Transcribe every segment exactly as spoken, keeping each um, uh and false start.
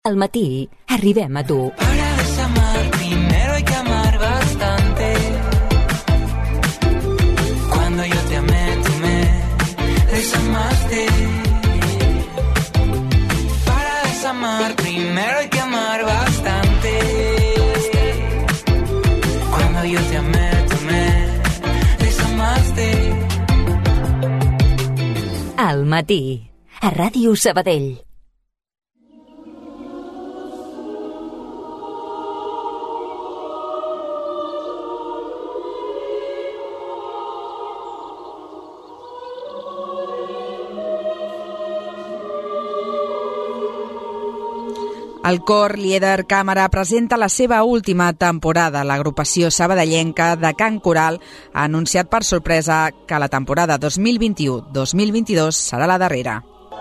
Al matí arribem a tu. Para desamar primero hay que amar bastante. Cuando yo te amé, tú me desamaste. Para desamar primero hay que amar bastante. Cuando yo te amé, tú me desamaste. Al matí, a Ràdio Sabadell. El cor Lieder Càmera presenta la seva última temporada. L'agrupació sabadellenca de Cant Coral ha anunciat per sorpresa que la temporada dos mil vint-i-u dos mil vint-i-dos serà la darrera.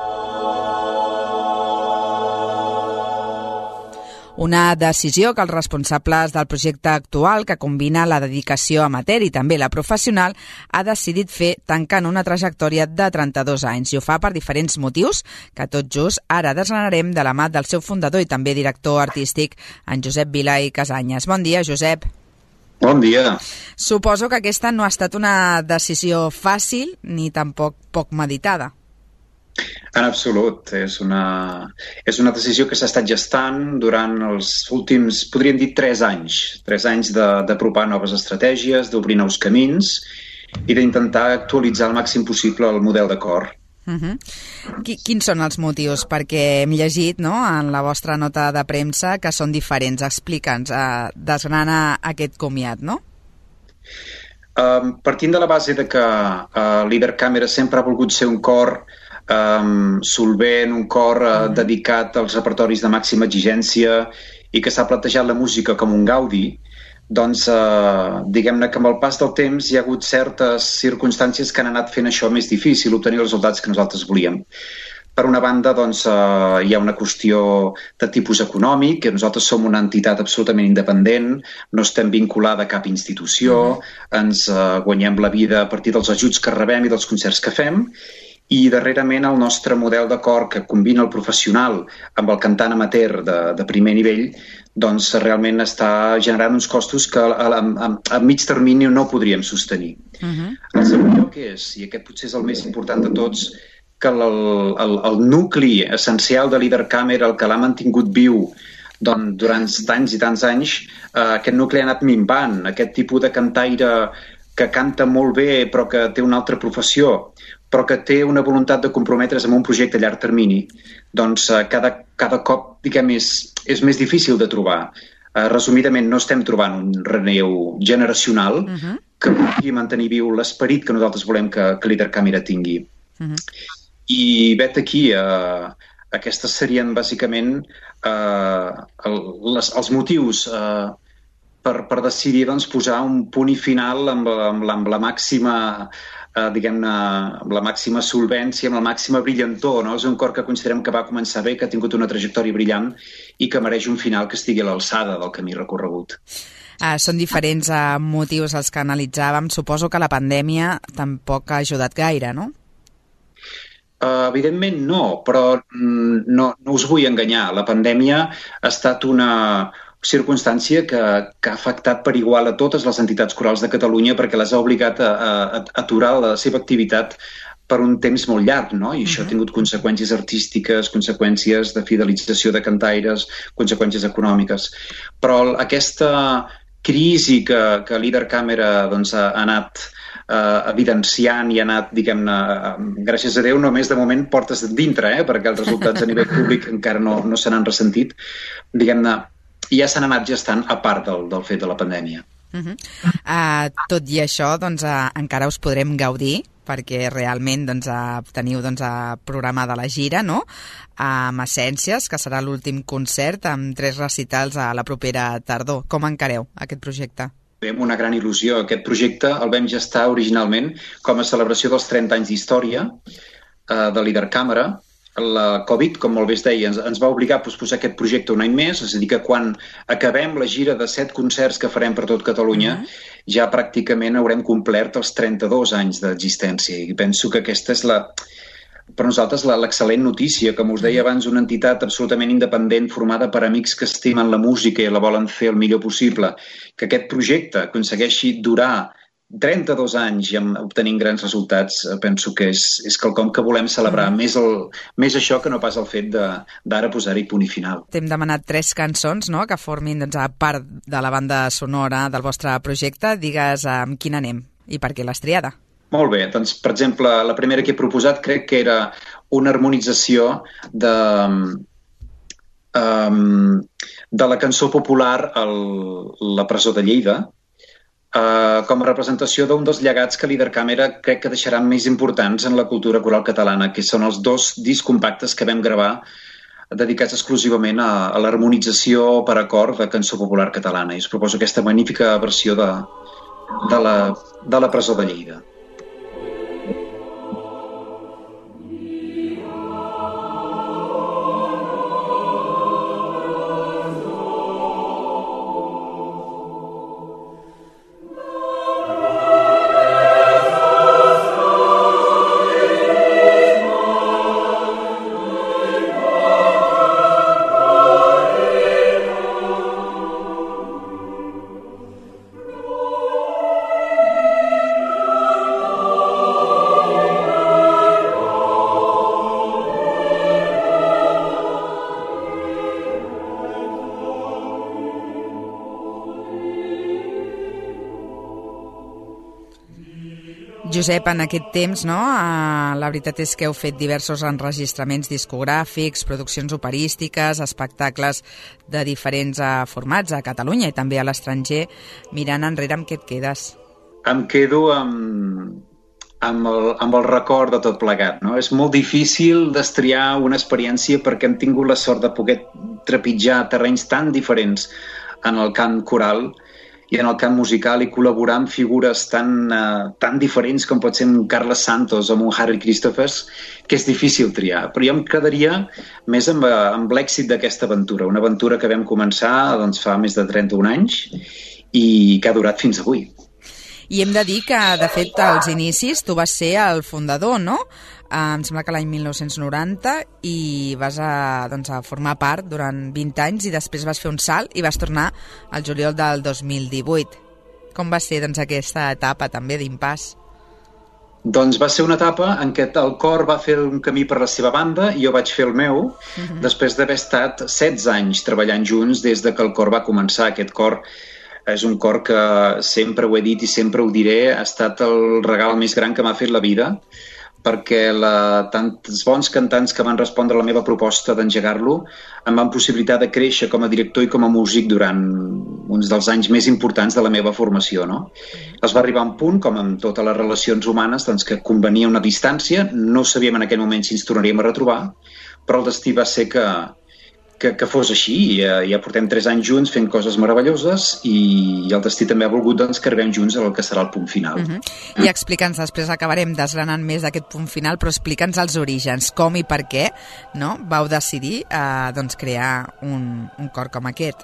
Una decisió que els responsables del projecte actual, que combina la dedicació amateur i també la professional, ha decidit fer tancant una trajectòria de trenta-dos anys. I ho fa per diferents motius, que tot just ara desgranarem de la mà del seu fundador i també director artístic, en Josep Vila i Casanyes. Bon dia, Josep. Bon dia. Suposo que aquesta no ha estat una decisió fàcil ni tampoc poc meditada. En absolut. És una, és una decisió que s'ha estat gestant durant els últims, podríem dir, tres anys. Tres anys d'apropar noves estratègies, d'obrir nous camins i d'intentar actualitzar al màxim possible el model de cor. Uh-huh. Quins són els motius? Perquè hem llegit, no?, en la vostra nota de premsa que són diferents. Explica'ns, uh, desgrana aquest comiat, no? Uh, partint de la base de que uh, Lieder Càmera sempre ha volgut ser un cor Um, solvent, un cor uh, mm. dedicat als repertoris de màxima exigència i que s'ha plantejat la música com un gaudi, doncs uh, diguem-ne que amb el pas del temps hi ha hagut certes circumstàncies que han anat fent això més difícil, obtenir els resultats que nosaltres volíem. Per una banda, doncs, uh, hi ha una qüestió de tipus econòmic, que nosaltres som una entitat absolutament independent, no estem vinculada a cap institució, mm. ens uh, guanyem la vida a partir dels ajuts que rebem i dels concerts que fem, i darrerament el nostre model de cor que combina el professional amb el cantant amateur de, de primer nivell, doncs realment està generant uns costos que a, a, a, a mig termini no podríem sostenir. Uh-huh. El segon lloc és, i aquest potser és el més important de tots, que el, el, el nucli essencial de Lieder Càmera, el que l'ha mantingut viu doncs, durant tants i tants anys, eh, aquest nucli ha anat minvant, aquest tipus de cantaire que canta molt bé però que té una altra professió, però que té una voluntat de comprometre's amb un projecte a llarg termini, doncs eh, cada, cada cop, diguem, és, és més difícil de trobar. Eh, resumidament, no estem trobant un relleu generacional uh-huh. que pugui mantenir viu l'esperit que nosaltres volem que, que Lieder Càmera tingui. Uh-huh. I vet aquí, eh, aquestes serien bàsicament eh, el, les, els motius eh, per, per decidir doncs, posar un punt i final amb, amb, la, amb la màxima Uh, diguem-ne, amb la màxima solvència, amb la màxima brillantor, no? És un cor que considerem que va començar bé, que ha tingut una trajectòria brillant i que mereix un final que estigui a l'alçada del camí recorregut. Uh, són diferents uh, motius els que analitzàvem. Suposo que la pandèmia tampoc ha ajudat gaire, no? Uh, evidentment no, però mm, no, no us vull enganyar. La pandèmia ha estat una circumstància que, que ha afectat per igual a totes les entitats corals de Catalunya perquè les ha obligat a, a, a aturar la seva activitat per un temps molt llarg, no? I uh-huh. això ha tingut conseqüències artístiques, conseqüències de fidelització de cantaires, conseqüències econòmiques. Però aquesta crisi que, que Lieder Càmera doncs, ha, ha anat uh, evidenciant i ha anat, diguem-ne, uh, gràcies a Déu, només de moment portes dintre, eh? Perquè els resultats a nivell públic encara no, no se n'han ressentit, diguem-ne, i ja s'han anat gestant a part del, del fet de la pandèmia. Uh-huh. Uh, tot i això, doncs, uh, encara us podrem gaudir, perquè realment doncs, uh, teniu doncs, uh, programada la gira, no?, amb Essències, que serà l'últim concert, amb tres recitals a la propera tardor. Com encareu aquest projecte? Amb una gran il·lusió. Aquest projecte el vam gestar originalment com a celebració dels trenta anys d'història uh, de Lieder Càmera. La Covid, com molt bé es deia, ens, ens va obligar a posposar aquest projecte un any més, és a dir, que quan acabem la gira de set concerts que farem per tot Catalunya, uh-huh. ja pràcticament haurem complert els trenta-dos anys d'existència. I penso que aquesta és la, per nosaltres l'excel·lent notícia, com us deia abans, una entitat absolutament independent formada per amics que estimen la música i la volen fer el millor possible, que aquest projecte aconsegueixi durar trenta-dos anys i obtenint grans resultats, penso que és, és quelcom que volem celebrar, mm. més, el, més això que no pas el fet d'ara posar-hi punt i final. T'hem demanat tres cançons, no?, que formin doncs, a part de la banda sonora del vostre projecte. Digues amb quina anem i per què l'has triada. Molt bé, doncs per exemple, la primera que he proposat crec que era una harmonització de, um, de la cançó popular el, La presó de Lleida, Uh, com a representació d'un dels llegats que l'Idercàmera crec que deixaran més importants en la cultura coral catalana, que són els dos discs compactes que vam gravar dedicats exclusivament a, a l'harmonització per a cor de cançó popular catalana. I us proposo aquesta magnífica versió de, de, la, de la presó de Lleida. Josep, en aquest temps, no? Uh, la veritat és que heu fet diversos enregistraments discogràfics, produccions operístiques, espectacles de diferents uh, formats a Catalunya i també a l'estranger. Mirant enrere, amb què et quedes? Em quedo amb, amb, el, amb el record de tot plegat, no? És molt difícil destriar una experiència perquè hem tingut la sort de poder trepitjar terrenys tan diferents en el cant coral i en el camp musical i col·laborar amb figures tan, uh, tan diferents com pot ser un Carles Santos o un Harry Christophers, que és difícil triar. Però jo em quedaria més amb, amb l'èxit d'aquesta aventura, una aventura que vam començar doncs, fa més de trenta-un anys i que ha durat fins avui. I hem de dir que, de fet, als inicis tu vas ser el fundador, no? Uh, em sembla que l'any mil nou-cents noranta, i vas a, doncs, a formar part durant vint anys i després vas fer un salt i vas tornar al juliol del dos mil divuit. Com va ser doncs, aquesta etapa també d'impàs? Doncs va ser una etapa en què el cor va fer un camí per la seva banda i jo vaig fer el meu, uh-huh. després d'haver estat setze anys treballant junts des de que el cor va començar. Aquest cor és un cor que sempre ho he dit i sempre ho diré, ha estat el regal més gran que m'ha fet la vida, perquè la, tants bons cantants que van respondre a la meva proposta d'engegar-lo em van possibilitar de créixer com a director i com a músic durant uns dels anys més importants de la meva formació. No? Es va arribar a un punt, com en totes les relacions humanes, doncs, que convenia una distància, no sabíem en aquell moment si ens tornaríem a retrobar, però el destí va ser que, que, que fos així. Ja, ja portem tres anys junts fent coses meravelloses i el destí també ha volgut doncs, que arribem junts al que serà el punt final. Uh-huh. I explica'ns, després acabarem desgranant més d'aquest punt final, però explica'ns els orígens, com i per què no, vau decidir eh, doncs, crear un, un cor com aquest.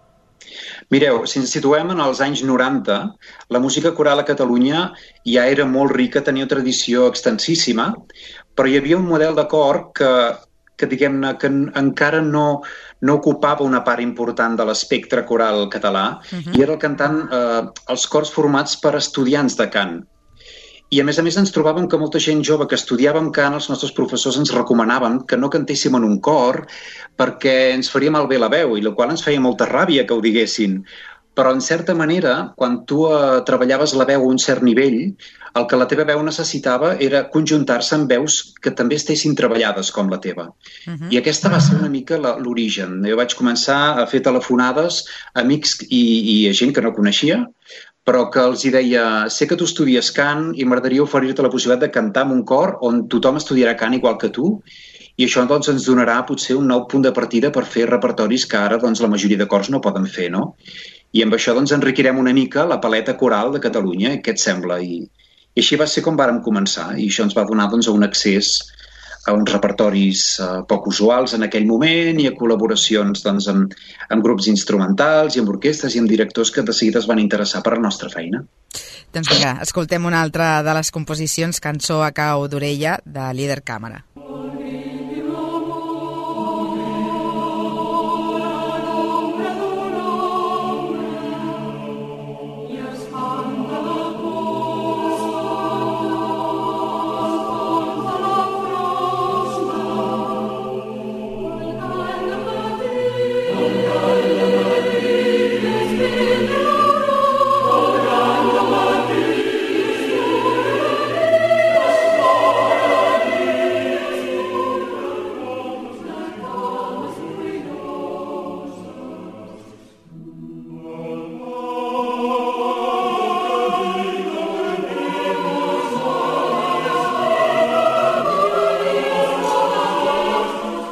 Mireu, si ens situem en els anys noranta, la música coral a Catalunya ja era molt rica, tenia una tradició extensíssima, però hi havia un model de cor que que diguem-ne que encara no, no ocupava una part important de l'espectre coral català, uh-huh. i era el cantant, eh, els cors formats per estudiants de cant. I a més a més ens trobàvem que molta gent jove que estudiàvem cant, els nostres professors ens recomanaven que no cantéssim en un cor perquè ens faria malbé la veu, i la qual ens feia molta ràbia que ho diguessin. Però, en certa manera, quan tu eh, treballaves la veu a un cert nivell, el que la teva veu necessitava era conjuntar-se amb veus que també estessin treballades com la teva. Uh-huh. I aquesta va ser una mica l'origen. Jo vaig començar a fer telefonades a amics i, i a gent que no coneixia, però que els hi deia, sé que tu estudies cant i m'agradaria oferir-te la possibilitat de cantar en un cor on tothom estudiarà cant igual que tu, i això doncs, ens donarà potser un nou punt de partida per fer repertoris que ara doncs, la majoria de cors no poden fer, no? I amb això doncs, enriquirem una mica la paleta coral de Catalunya, què et sembla? I, i així va ser com vàrem començar, i això ens va donar doncs, un accés a uns repertoris uh, poc usuals en aquell moment i a col·laboracions doncs, amb, amb grups instrumentals i amb orquestres i amb directors que de seguida es van interessar per la nostra feina. Doncs vinga, escoltem una altra de les composicions, Cançó a cau d'orella, de l'Idercàmera.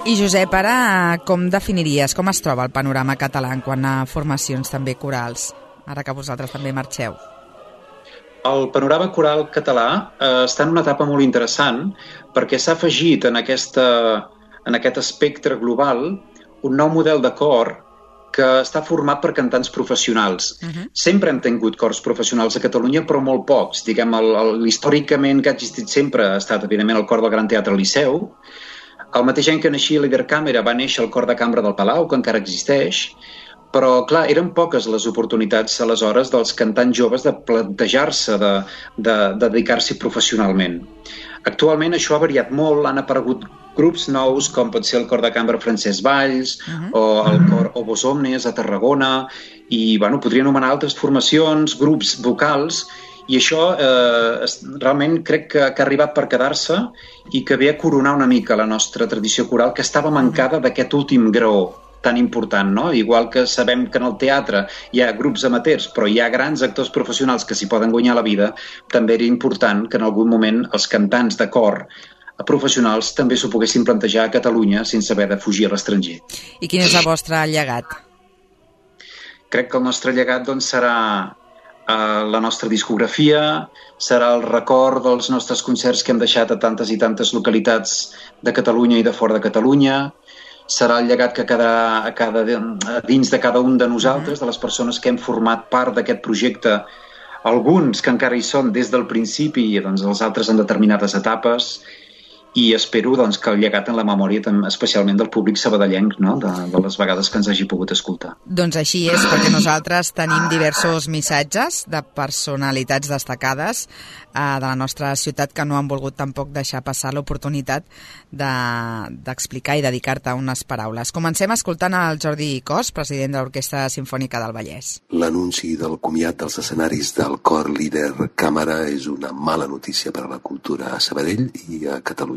I Josep, ara com definiries, com es troba el panorama català en quant a formacions també corals, ara que vosaltres també marxeu? El panorama coral català eh, està en una etapa molt interessant perquè s'ha afegit en, aquesta, en aquest espectre global un nou model de cor que està format per cantants professionals. Uh-huh. Sempre hem tingut cors professionals a Catalunya, però molt pocs. Diguem, el, el, històricament que ha existit sempre ha estat, evidentment, el cor del Gran Teatre Liceu. El mateix any que naixia l'Ibercàmera va néixer el cor de cambra del Palau, que encara existeix. Però, clar, eren poques les oportunitats aleshores dels cantants joves de plantejar-se, de, de, de dedicar-s'hi professionalment. Actualment això ha variat molt, han aparegut grups nous, com pot ser el cor de cambra Francesc Valls, uh-huh. o el cor Obos Omnes a Tarragona, i bueno, podria anomenar altres formacions, grups vocals, i això eh, realment crec que, que ha arribat per quedar-se i que ve a coronar una mica la nostra tradició coral, que estava mancada d'aquest últim graó tan important, no? Igual que sabem que en el teatre hi ha grups amateurs, però hi ha grans actors professionals que s'hi poden guanyar la vida, també era important que en algun moment els cantants de cor professionals també s'ho poguessin plantejar a Catalunya sense haver de fugir a l'estranger. I quin és el vostre llegat? Crec que el nostre llegat doncs, serà uh, la nostra discografia, serà el record dels nostres concerts que hem deixat a tantes i tantes localitats de Catalunya i de fora de Catalunya, serà el llegat que quedarà a cada, a dins de cada un de nosaltres, de les persones que hem format part d'aquest projecte, alguns que encara hi són des del principi i doncs, els altres en determinades etapes, i espero doncs, que el llegat en la memòria especialment del públic sabadellenc, no? de, de les vegades que ens hagi pogut escoltar. Doncs així és, perquè nosaltres tenim diversos missatges de personalitats destacades eh, de la nostra ciutat que no han volgut tampoc deixar passar l'oportunitat d'explicar de, i dedicar-te unes paraules. Comencem escoltant el Jordi Cos, president de l'Orquestra Simfònica del Vallès. L'anunci del comiat dels escenaris del cor líder Càmera és una mala notícia per a la cultura a Sabadell i a Catalunya.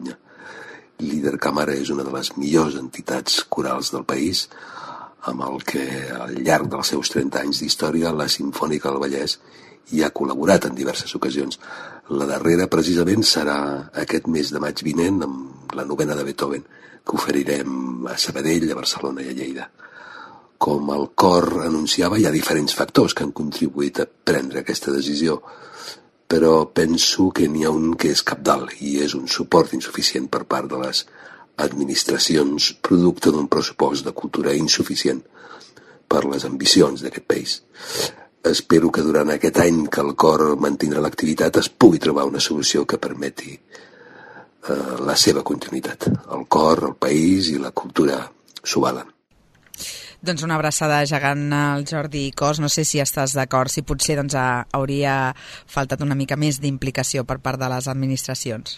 Líder Càmera és una de les millors entitats corals del país, amb el que al llarg dels seus trenta anys d'història la Simfònica del Vallès hi ha col·laborat en diverses ocasions. La darrera precisament serà aquest mes de maig vinent amb la novena de Beethoven, que oferirem a Sabadell, a Barcelona i a Lleida. Com el cor anunciava, hi ha diferents factors que han contribuït a prendre aquesta decisió, però penso que n'hi ha un que és cabdal i és un suport insuficient per part de les administracions producte d'un pressupost de cultura insuficient per les ambicions d'aquest país. Espero que durant aquest any que el cor mantindrà l'activitat es pugui trobar una solució que permeti eh, la seva continuïtat. El cor, el país i la cultura s'ho valen. Doncs una abraçada gegant al Jordi Cos. No sé si estàs d'acord, si potser doncs, hauria faltat una mica més d'implicació per part de les administracions.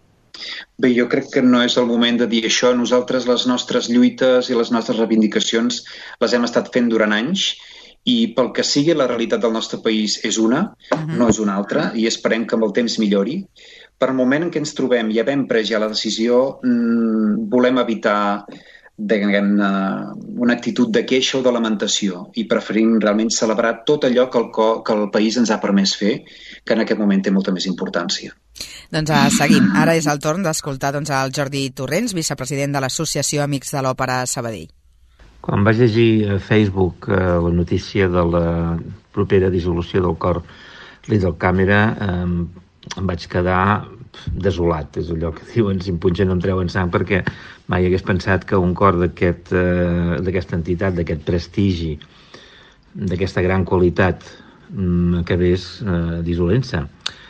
Bé, jo crec que no és el moment de dir això. Nosaltres les nostres lluites i les nostres reivindicacions les hem estat fent durant anys i pel que sigui la realitat del nostre país és una, uh-huh. no és una altra, i esperem que amb el temps millori. Per el moment en què ens trobem i havent pres ja la decisió, mmm, volem evitar diguem, una actitud de queixa o de lamentació i preferim realment celebrar tot allò que el, que el país ens ha permès fer, que en aquest moment té molta més importància. Doncs uh, seguim. Ara és el torn d'escoltar doncs, el Jordi Torrents, vicepresident de l'Associació Amics de l'Òpera Sabadell. Quan vaig llegir a Facebook eh, la notícia de la propera dissolució del cor Líder Càmera, eh, em vaig quedar desolat. És allò que diuen, si em punxen no em treuen sang, perquè mai hagués pensat que un cor d'aquest, eh, d'aquesta entitat, d'aquest prestigi, d'aquesta gran qualitat, mm, acabés eh, dissolent-se.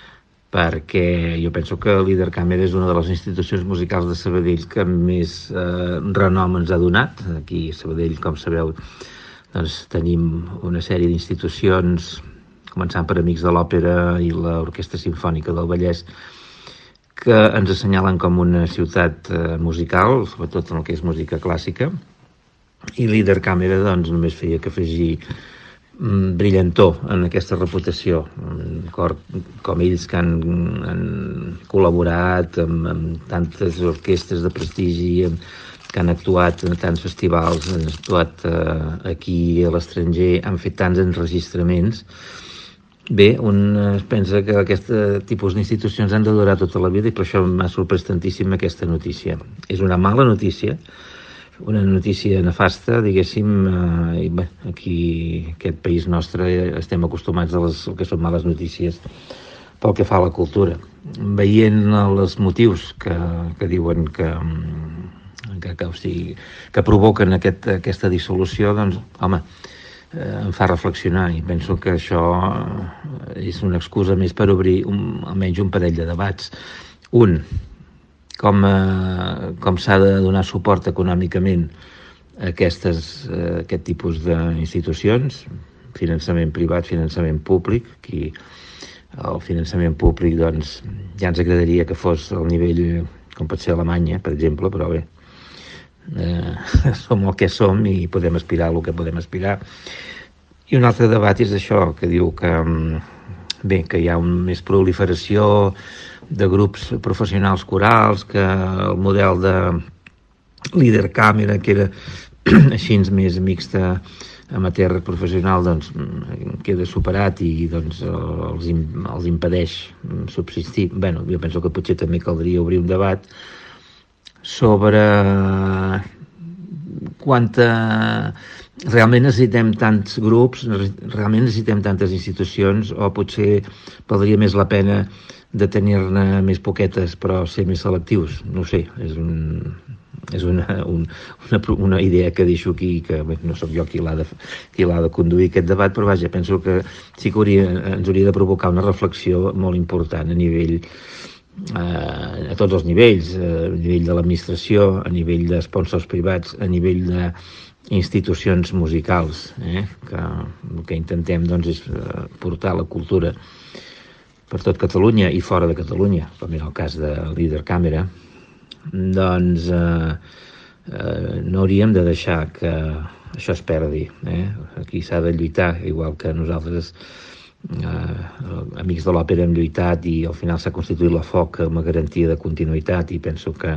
Perquè jo penso que el Líder Càmera és una de les institucions musicals de Sabadell que més eh, renom ens ha donat. Aquí a Sabadell, com sabeu, doncs, tenim una sèrie d'institucions, començant per Amics de l'Òpera i l'Orquestra Simfònica del Vallès, que ens assenyalen com una ciutat eh, musical, sobretot en el que és música clàssica, i Líder Càmera doncs, només feia que afegir mm, brillantor en aquesta reputació. Un cor com ells que han, han col·laborat amb, amb tantes orquestres de prestigi, amb, que han actuat en tants festivals, han actuat eh, aquí a l'estranger, han fet tants enregistraments, Bé, un es pensa que aquest tipus d'institucions han de durar tota la vida i per això m'ha sorprès tantíssim aquesta notícia. És una mala notícia, una notícia nefasta, diguéssim, eh, i bé, aquí, aquest país nostre, estem acostumats a les, que són males notícies pel que fa a la cultura. Veient els motius que, que diuen que, que, que, o sigui, que provoquen aquest, aquesta dissolució, doncs, home, eh, em fa reflexionar i penso que això és una excusa més per obrir un, almenys un parell de debats. Un, com, eh, com s'ha de donar suport econòmicament a aquestes, eh, aquest tipus d'institucions, finançament privat, finançament públic. Aquí el finançament públic, doncs, ja ens agradaria que fos al nivell com pot ser Alemanya, per exemple, però bé, eh, som el que som i podem aspirar al que podem aspirar. I un altre debat és això, que diu que, bé, que hi ha una més proliferació de grups professionals corals, que el model de líder càmera, que era així més mixta, amateur professional, doncs queda superat i doncs els, els impedeix subsistir. Bé, jo penso que potser també caldria obrir un debat sobre quanta... Realment necessitem tants grups, realment necessitem tantes institucions, o potser valdria més la pena de tenir-ne més poquetes però ser més selectius. No ho sé, és un... és una, un, una, una idea que deixo aquí, que bé, no sóc jo qui l'ha de, qui l'ha de conduir aquest debat, però vaja, penso que sí que hauria, ens hauria de provocar una reflexió molt important a nivell, eh, a tots els nivells, a nivell de l'administració, a nivell d'esponsors privats, a nivell d'institucions musicals, eh, que el que intentem doncs, és portar la cultura per tot Catalunya i fora de Catalunya, com és el cas de Líder Càmera. Doncs eh, eh, no hauríem de deixar que això es perdi. Eh? Aquí s'ha de lluitar, igual que nosaltres, eh, amics de l'òpera, hem lluitat i al final s'ha constituït la F O C amb una garantia de continuïtat i penso que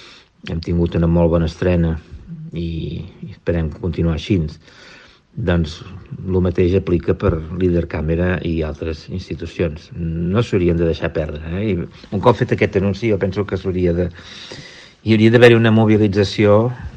hem tingut una molt bona estrena i, i esperem continuar així. Doncs el mateix aplica per Líder Càmera i altres institucions. No s'haurien de deixar perdre. Eh? I un cop fet aquest anunci, jo penso que s'hauria de... hi hauria d'haver una mobilització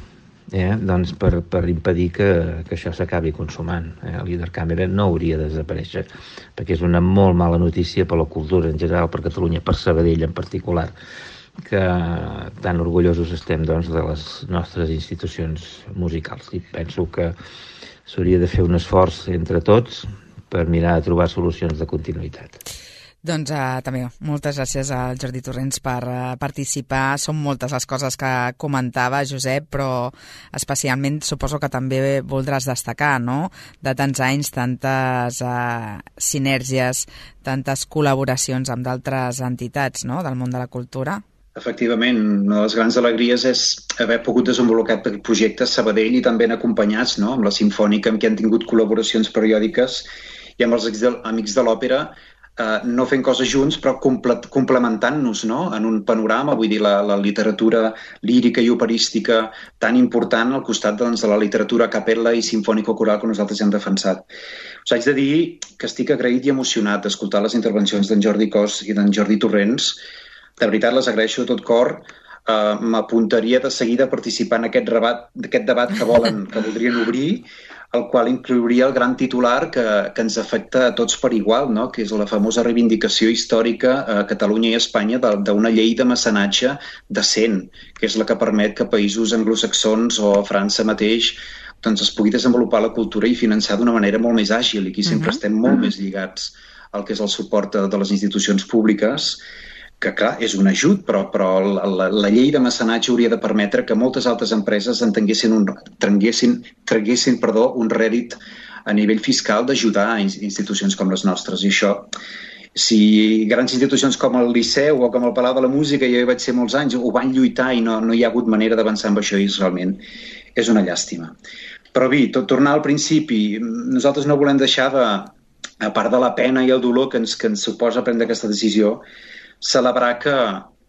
eh, doncs per, per impedir que, que això s'acabi consumant. Eh? Líder Càmera no hauria de desaparèixer, perquè és una molt mala notícia per la cultura en general, per Catalunya, per Sabadell en particular, que tan orgullosos estem doncs, de les nostres institucions musicals. I penso que s'hauria de fer un esforç entre tots per mirar a trobar solucions de continuïtat. Doncs uh, també moltes gràcies al Jordi Torrents per uh, participar. Són moltes les coses que comentava Josep, però especialment suposo que també voldràs destacar, no?, de tants anys, tantes uh, sinergies, tantes col·laboracions amb d'altres entitats, no?, del món de la cultura. Efectivament, una de les grans alegries és haver pogut desenvolupar projectes a Sabadell i també en acompanyats, no?, amb la Simfònica, amb qui han tingut col·laboracions periòdiques, i amb els amics de l'òpera, eh, no fent coses junts, però complementant-nos, no?, en un panorama, vull dir, la, la literatura lírica i operística tan important al costat doncs, de la literatura a capella i simfònico-coral que nosaltres hem defensat. Us haig de dir que estic agraït i emocionat d'escoltar les intervencions d'en Jordi Cos i d'en Jordi Torrents. De veritat, les agraeixo de tot cor. Uh, m'apuntaria de seguida a participar en aquest, rebat, aquest debat que volen, que voldrien obrir, el qual inclouria el gran titular que, que ens afecta a tots per igual, no?, que és la famosa reivindicació històrica a Catalunya i a Espanya d'una llei de mecenatge decent, que és la que permet que països anglosaxons o a França mateix doncs, es pugui desenvolupar la cultura i finançar d'una manera molt més àgil. I aquí sempre uh-huh. estem molt uh-huh. més lligats al que és el suport de, de les institucions públiques, que clar, és un ajut, però, però la, la, la llei de mecenatge hauria de permetre que moltes altres empreses en tinguessin un, traguessin, traguessin, perdó, un rèdit a nivell fiscal d'ajudar a institucions com les nostres. I això, si grans institucions com el Liceu o com el Palau de la Música, jo hi vaig ser molts anys, ho van lluitar i no, no hi ha hagut manera d'avançar amb això i realment és una llàstima. Però bé, tot tornar al principi, nosaltres no volem deixar de, a part de la pena i el dolor que ens, que ens suposa prendre aquesta decisió, celebrar que,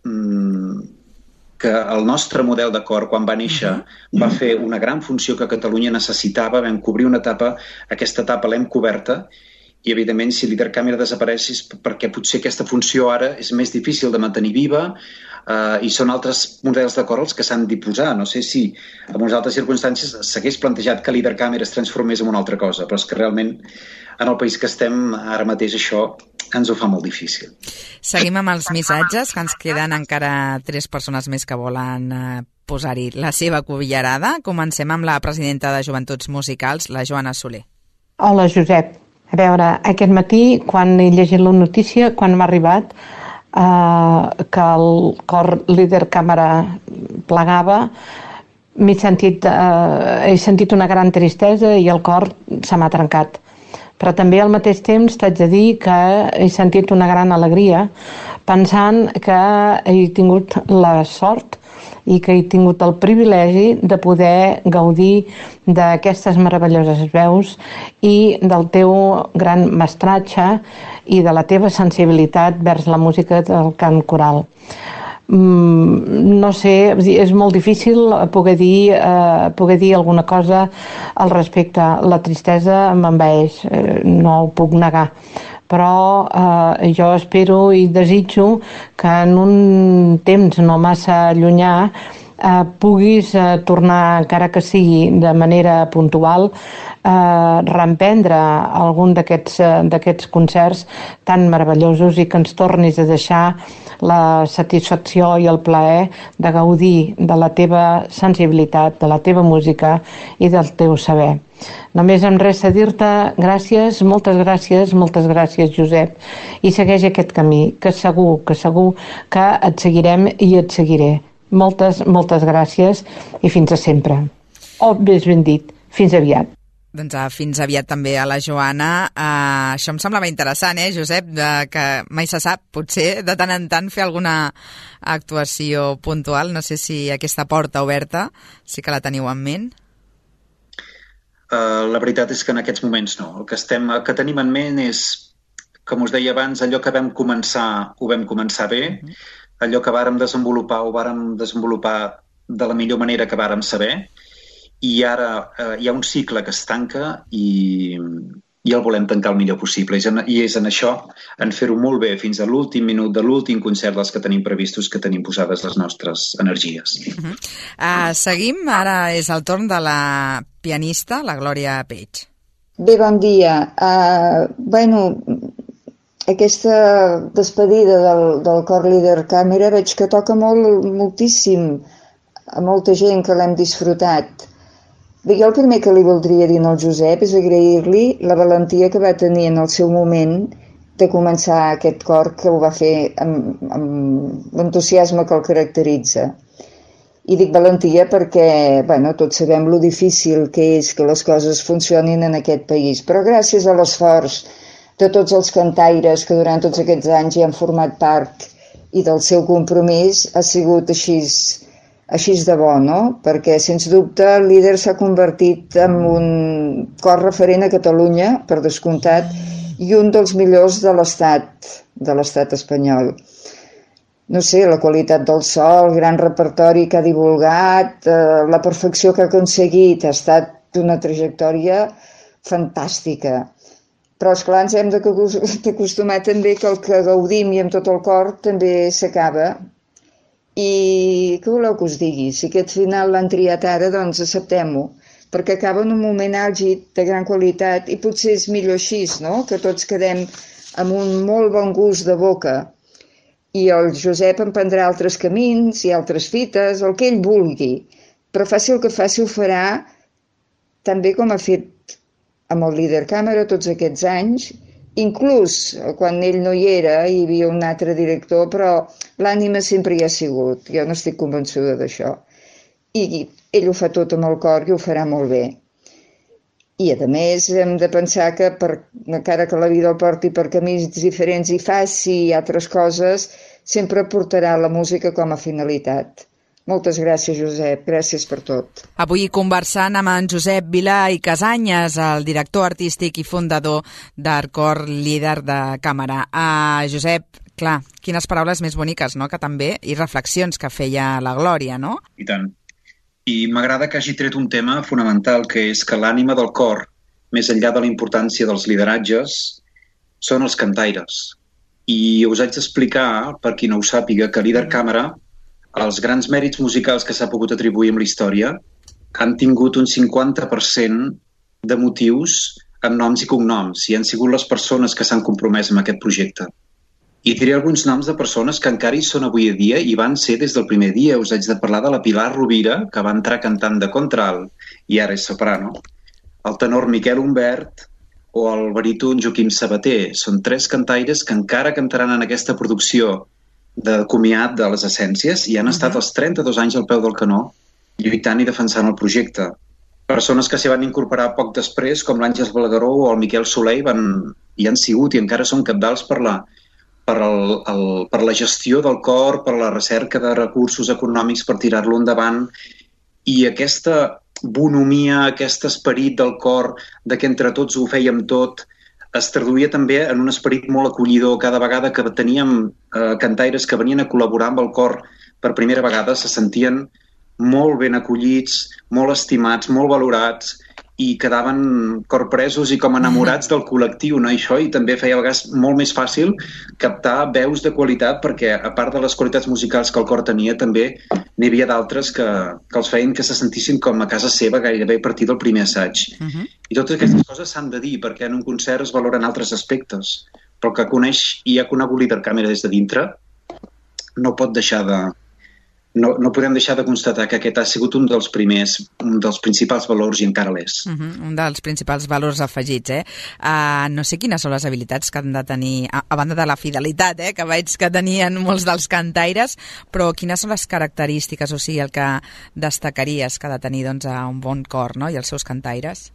que el nostre model de cor, quan va néixer, va fer una gran funció que Catalunya necessitava, vam cobrir una etapa, aquesta etapa l'hem coberta, i evidentment si líder càmera desapareix és perquè potser aquesta funció ara és més difícil de mantenir viva uh, i són altres models de cor els que s'han d'imposar. No sé si en unes altres circumstàncies s'hagués plantejat que líder càmera es transformés en una altra cosa, però és que realment en el país que estem ara mateix això ens ho fa molt difícil. Seguim amb els missatges, que ens queden encara tres persones més que volen eh, posar-hi la seva cullerada. Comencem amb la presidenta de Joventuts Musicals, la Joana Soler. Hola, Josep. A veure, aquest matí, quan he llegit la notícia, quan m'ha arribat eh, que el cor líder càmera plegava, m'he sentit, eh, he sentit una gran tristesa i el cor se m'ha trencat. Però també al mateix temps t'haig de dir que he sentit una gran alegria pensant que he tingut la sort i que he tingut el privilegi de poder gaudir d'aquestes meravelloses veus i del teu gran mestratge i de la teva sensibilitat vers la música del cant coral. No sé, és molt difícil poder dir, eh, poder dir alguna cosa al respecte. La tristesa m'envaeix, eh, no ho puc negar. Però eh, jo espero i desitjo que en un temps no massa llunyà eh, puguis eh, tornar, encara que sigui de manera puntual, eh, reemprendre algun d'aquests eh, d'aquests concerts tan meravellosos i que ens tornis a deixar la satisfacció i el plaer de gaudir de la teva sensibilitat, de la teva música i del teu saber. Només em resta dir-te gràcies, moltes gràcies, moltes gràcies, Josep, i segueix aquest camí, que segur, que segur que et seguirem i et seguiré. Moltes, moltes gràcies i fins a sempre. O, més ben dit, fins aviat. Doncs uh, fins aviat també a la Joana. Uh, això em semblava interessant, eh, Josep, de, que mai se sap, potser de tant en tant fer alguna actuació puntual. No sé si aquesta porta oberta sí que la teniu en ment. Uh, la veritat és que en aquests moments no. El que, estem, el que tenim en ment és, com us deia abans, allò que vam començar, ho vam començar bé, uh-huh. Allò que vàrem desenvolupar, ho vàrem desenvolupar de la millor manera que vàrem saber, i ara eh, hi ha un cicle que es tanca i, i el volem tancar el millor possible. I és en, i és en això, en fer-ho molt bé fins a l'últim minut de l'últim concert dels que tenim previstos, que tenim posades les nostres energies. Uh-huh. uh, seguim, ara és el torn de la pianista, la Glòria Page. Bé, bon dia. Uh, bueno, aquesta despedida del, del cor líder càmera veig que toca molt, moltíssim a molta gent que l'hem disfrutat. Bé, jo el primer que li voldria dir al Josep és agrair-li la valentia que va tenir en el seu moment de començar aquest cor, que ho va fer amb, amb l'entusiasme que el caracteritza. I dic valentia perquè, bueno, tots sabem lo difícil que és que les coses funcionin en aquest país, però gràcies a l'esforç de tots els cantaires que durant tots aquests anys hi han format part i del seu compromís ha sigut així, així de bo, no? Perquè, sens dubte, el líder s'ha convertit en un cor referent a Catalunya, per descomptat, i un dels millors de l'estat, de l'estat espanyol. No sé, la qualitat del so, el gran repertori que ha divulgat, eh, la perfecció que ha aconseguit, ha estat una trajectòria fantàstica. Però, esclar, ens hem d'acostumar també que el que gaudim i amb tot el cor també s'acaba. I què voleu que us digui? Si aquest final l'han triat ara, doncs acceptem-ho, perquè acaba en un moment àlgid de gran qualitat i potser és millor així, no? Que tots quedem amb un molt bon gust de boca. I el Josep emprendrà altres camins i altres fites, el que ell vulgui. Però faci el que faci ho farà tan bé com ha fet amb el líder càmera tots aquests anys, inclús quan ell no hi era hi havia un altre director, però l'ànima sempre hi ha sigut, jo no estic convençuda d'això. I ell ho fa tot amb el cor i ho farà molt bé. I a més hem de pensar que per, encara que la vida el porti per camins diferents i faci altres coses, sempre portarà la música com a finalitat. Moltes gràcies, Josep. Gràcies per tot. Avui conversant amb en Josep Vilà i Casanyes, el director artístic i fundador d'Arcor Líder de Càmera. Uh, Josep, clar, quines paraules més boniques, no?, que també, i reflexions que feia la Glòria, no? I tant. I m'agrada que hagi tret un tema fonamental, que és que l'ànima del cor, més enllà de la importància dels lideratges, són els cantaires. I us haig d'explicar, per qui no ho sàpiga, que líder càmera, els grans mèrits musicals que s'ha pogut atribuir amb la història han tingut un cinquanta per cent de motius amb noms i cognoms, i han sigut les persones que s'han compromès amb aquest projecte. I diré alguns noms de persones que encara hi són avui a dia i van ser des del primer dia. Us haig de parlar de la Pilar Rovira, que va entrar cantant de contralt i ara és soprano, el tenor Miquel Humbert o el baríton Joaquim Sabater. Són tres cantaires que encara cantaran en aquesta producció de comiat de les Essències i han estat els trenta-dos anys al peu del canó lluitant i defensant el projecte. Persones que s'hi van incorporar poc després, com l'Àngels Balagueró o el Miquel Soler, van, hi han sigut i encara són cabdals per la, per, el, el, per la gestió del cor, per la recerca de recursos econòmics per tirar-lo endavant. I aquesta bonomia, aquest esperit del cor, de que entre tots ho fèiem tot, es traduïa també en un esperit molt acollidor. Cada vegada que teníem eh, cantaires que venien a col·laborar amb el cor per primera vegada se sentien molt ben acollits, molt estimats, molt valorats i quedaven corpresos i com enamorats del col·lectiu, no? I això i també feia a vegades molt més fàcil captar veus de qualitat perquè, a part de les qualitats musicals que el cor tenia, també n'hi havia d'altres que, que els feien que se sentissin com a casa seva gairebé a partir del primer assaig. Uh-huh. I totes aquestes coses s'han de dir perquè en un concert es valoren altres aspectes. Però el que coneix i ha conegut líder càmera des de dintre no pot deixar de... No, no podem deixar de constatar que aquest ha sigut un dels primers, un dels principals valors i encara l'és. Uh-huh, un dels principals valors afegits, eh? Uh, no sé quines són les habilitats que han de tenir, a, a banda de la fidelitat, eh? Que veig que tenien molts dels cantaires, però quines són les característiques, o sigui, el que destacaries que ha de tenir doncs, un bon cor, no?, i els seus cantaires?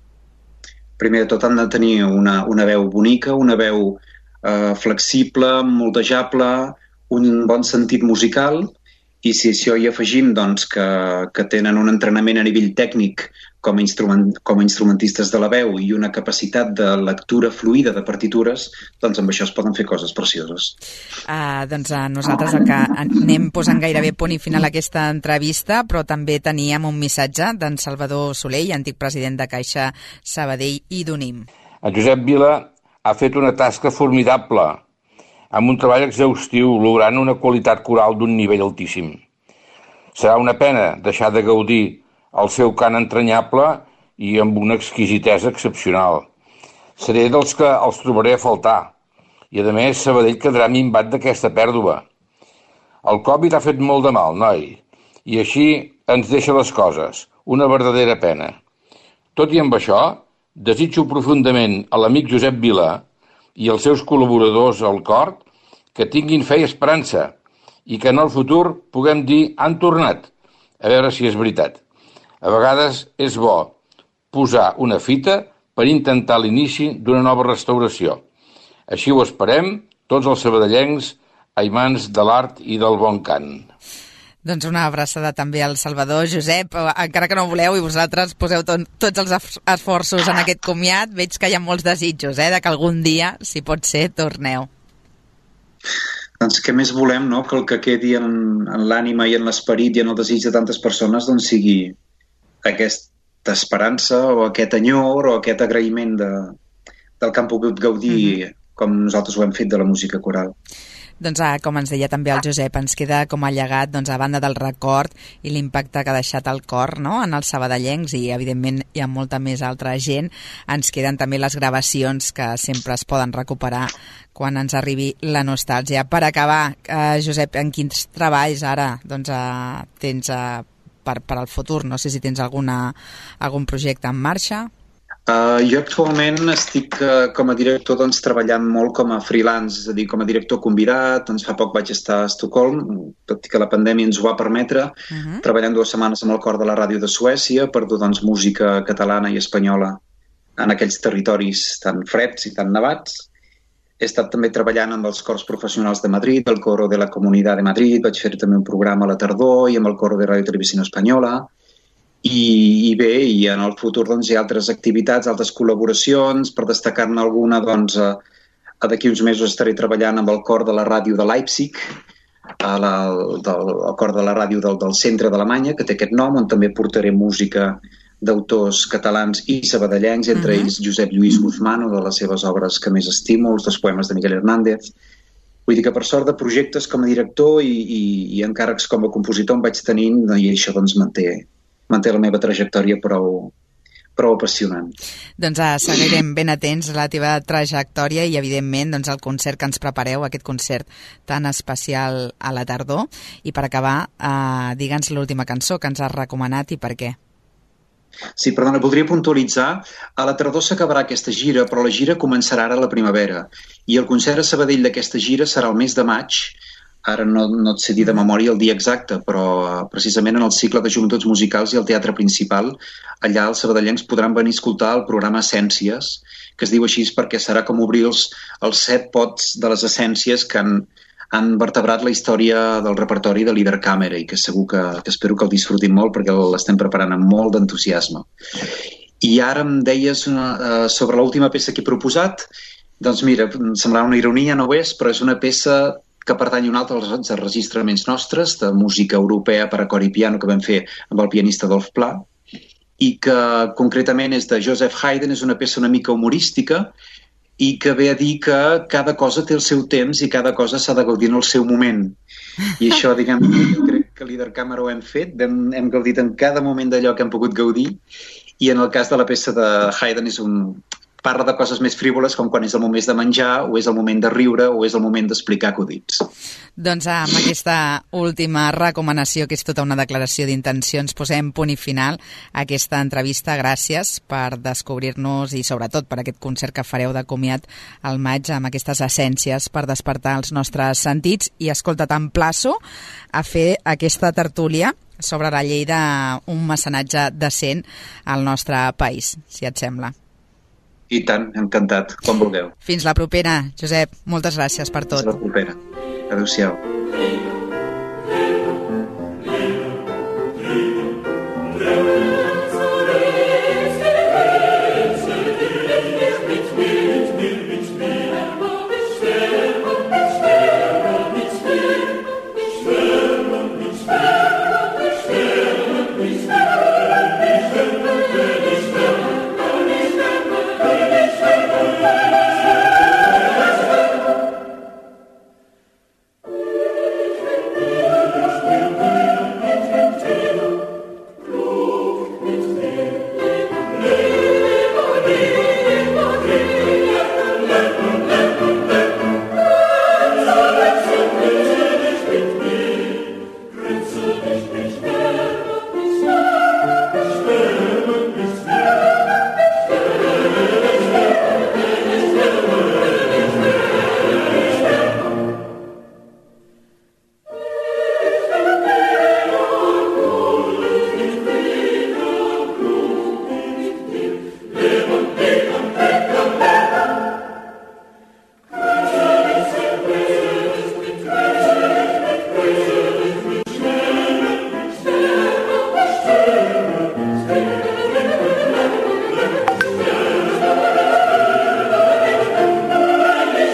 Primer de tot han de tenir una, una veu bonica, una veu uh, flexible, moldejable, un bon sentit musical. I si això hi afegim doncs, que, que tenen un entrenament a nivell tècnic com a, instrument, com a instrumentistes de la veu i una capacitat de lectura fluida de partitures, doncs amb això es poden fer coses precioses. Uh, doncs uh, nosaltres el que anem posant gairebé punt i final a aquesta entrevista, però també teníem un missatge d'en Salvador Soler, antic president de Caixa Sabadell i d'Unim. En Josep Vila ha fet una tasca formidable, amb un treball exhaustiu, logrant una qualitat coral d'un nivell altíssim. Serà una pena deixar de gaudir el seu cant entranyable i amb una exquisitesa excepcional. Seré dels que els trobaré a faltar, i a més Sabadell quedarà minvat d'aquesta pèrdua. El Covid ha fet molt de mal, noi, i així ens deixa les coses, una verdadera pena. Tot i amb això, desitjo profundament a l'amic Josep Vila i els seus col·laboradors al cor que tinguin fe i esperança i que en el futur puguem dir han tornat, a veure si és veritat. A vegades és bo posar una fita per intentar l'inici d'una nova restauració. Així ho esperem tots els sabadellencs, aimants de l'art i del bon cant. Doncs una abraçada també al Salvador. Josep, encara que no voleu i vosaltres poseu to tots els esforços en aquest comiat, veig que hi ha molts desitjos, eh, de que algun dia, si pot ser, torneu. Doncs què més volem, no?, que el que quedi en, en l'ànima i en l'esperit i en el desig de tantes persones doncs sigui aquesta esperança o aquest enyor o aquest agraïment de, del que han pogut gaudir mm-hmm. com nosaltres ho hem fet de la música coral. Doncs, ah, com ens deia també el Josep, ens queda com a llegat, doncs, a banda del record i l'impacte que ha deixat el cor, no?, en els sabadellencs i, evidentment, hi ha molta més altra gent. Ens queden també les gravacions que sempre es poden recuperar quan ens arribi la nostàlgia. Per acabar, eh, Josep, en quins treballs ara doncs, eh, tens eh, per, per al futur? No sé si tens alguna, algun projecte en marxa. Uh, jo actualment estic uh, com a director doncs, treballant molt com a freelance, és a dir, com a director convidat. Doncs fa poc vaig estar a Estocolm, tot i que la pandèmia ens ho va permetre, uh-huh. treballant dues setmanes amb el cor de la ràdio de Suècia per dur doncs, música catalana i espanyola en aquells territoris tan freds i tan nevats. He estat també treballant amb els cors professionals de Madrid, el coro de la Comunitat de Madrid, vaig fer també un programa a la tardor i amb el coro de Ràdio Televisió Espanyola. I, i bé, i en el futur doncs, hi ha altres activitats, altres col·laboracions. Per destacar-ne alguna, doncs, eh, d'aquí uns mesos estaré treballant amb el cor de la ràdio de Leipzig, a la, del, el cor de la ràdio del, del centre d'Alemanya, que té aquest nom, on també portaré música d'autors catalans i sabadellencs, entre uh-huh. ells Josep Lluís Guzmán, de les seves obres que més estimo, els dos poemes de Miguel Hernández. Vull dir que per sort de projectes com a director i, i, i encàrrecs com a compositor em vaig tenint, i això doncs manté, manté la meva trajectòria prou, prou apassionant. Doncs uh, seguirem ben atents a la teva trajectòria i, evidentment, doncs, el concert que ens prepareu, aquest concert tan especial a la tardor. I per acabar, uh, digue'ns l'última cançó que ens has recomanat i per què. Sí, perdona, voldria puntualitzar. A la tardor s'acabarà aquesta gira, però la gira començarà ara a la primavera. I el concert a Sabadell d'aquesta gira serà el mes de maig. Ara no, no et sé dir de memòria el dia exacte, però uh, precisament en el cicle de joventuts musicals i el teatre principal, allà els sabadellencs podran venir a escoltar el programa Essències, que es diu així perquè serà com obrir els, els set pots de les essències que han, han vertebrat la història del repertori de l'Ibercàmera i que segur que, que espero que el disfrutin molt perquè l'estem preparant amb molt d'entusiasme. I ara em deies una, uh, sobre l'última peça que he proposat. Doncs mira, em semblava una ironia, no ho és, però és una peça que pertany a un altre dels enregistraments nostres de música europea per a cor i piano que vam fer amb el pianista Adolf Pla i que concretament és de Joseph Haydn, és una peça una mica humorística i que ve a dir que cada cosa té el seu temps i cada cosa s'ha de gaudir en el seu moment. I això, diguem, jo crec que a l'Ibercàmera ho hem fet, hem, hem gaudit en cada moment d'allò que hem pogut gaudir i en el cas de la peça de Haydn és un... parla de coses més frívoles com quan és el moment de menjar o és el moment de riure o és el moment d'explicar acudits. Doncs amb aquesta última recomanació, que és tota una declaració d'intencions, posem punt i final a aquesta entrevista. Gràcies per descobrir-nos i sobretot per aquest concert que fareu de comiat al maig amb aquestes essències per despertar els nostres sentits. I escolta, t'emplaço a fer aquesta tertúlia sobre la llei d'un mecenatge decent al nostre país, si et sembla. I tant, encantat, quan vulgueu. Fins la propera, Josep. Moltes gràcies per tot. Fins la propera. Adéu-siau.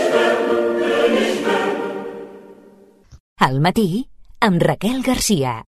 Al matí, amb Raquel Garcia.